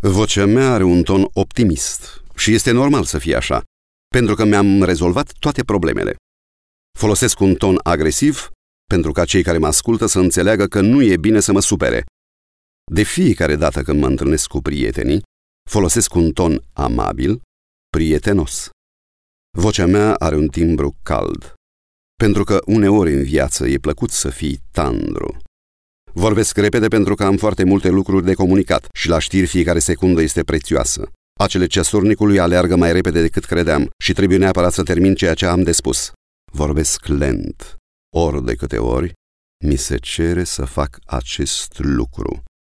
Vocea mea are un ton optimist și este normal să fie așa, pentru că mi-am rezolvat toate problemele. Folosesc un ton agresiv pentru ca cei care mă ascultă să înțeleagă că nu e bine să mă supere. De fiecare dată când mă întâlnesc cu prietenii, folosesc un ton amabil, prietenos. Vocea mea are un timbru cald, pentru că uneori în viață e plăcut să fii tandru. Vorbesc repede pentru că am foarte multe lucruri de comunicat și la știri fiecare secundă este prețioasă. Acele ceasornicului aleargă mai repede decât credeam și trebuie neapărat să termin ceea ce am de spus. Vorbesc lent, ori de câte ori mi se cere să fac acest lucru.